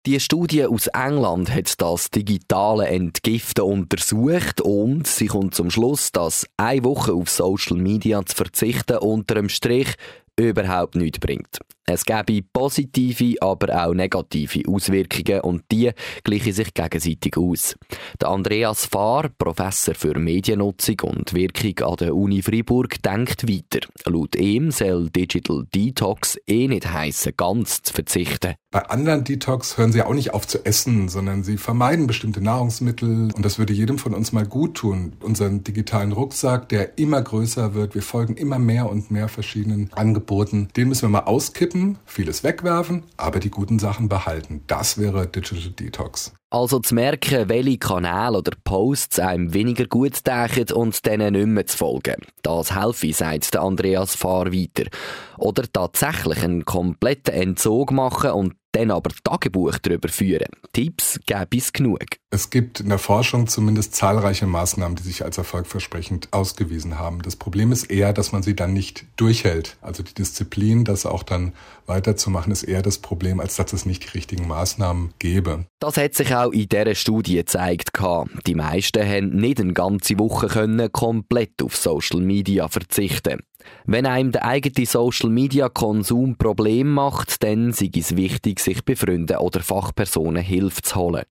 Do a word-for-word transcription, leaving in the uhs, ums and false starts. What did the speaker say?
Die Studie aus England hat das digitale Entgiften untersucht und sie kommt zum Schluss, dass eine Woche auf Social Media zu verzichten unter dem Strich überhaupt nichts bringt. Es gäbe positive, aber auch negative Auswirkungen und die gleichen sich gegenseitig aus. Der Andreas Fahr, Professor für Mediennutzung und Wirkung an der Uni Freiburg, denkt weiter. Laut ihm soll Digital Detox eh nicht heissen, ganz zu verzichten. Bei anderen Detox hören sie auch nicht auf zu essen, sondern sie vermeiden bestimmte Nahrungsmittel und das würde jedem von uns mal gut tun. Unseren digitalen Rucksack, der immer größer wird, wir folgen immer mehr und mehr verschiedenen Angeboten, den müssen wir mal auskippen, vieles wegwerfen, aber die guten Sachen behalten. Das wäre Digital Detox. Also zu merken, welche Kanäle oder Posts einem weniger gut denken und denen nicht mehr zu folgen. Das helfe, sagt der Andreas Fahr weiter. Oder tatsächlich einen kompletten Entzug machen und dann aber Tagebuch darüber führen. Tipps gäbe es genug. Es gibt in der Forschung zumindest zahlreiche Maßnahmen, die sich als erfolgversprechend ausgewiesen haben. Das Problem ist eher, dass man sie dann nicht durchhält. Also die Disziplin, das auch dann weiterzumachen, ist eher das Problem, als dass es nicht die richtigen Maßnahmen gäbe. Das hat sich auch in dieser Studie gezeigt. Die meisten haben nicht eine ganze Woche können komplett auf Social Media verzichten. Wenn einem der eigene Social-Media-Konsum Probleme macht, dann sei es wichtig, sich bei Freunden oder Fachpersonen Hilfe zu holen.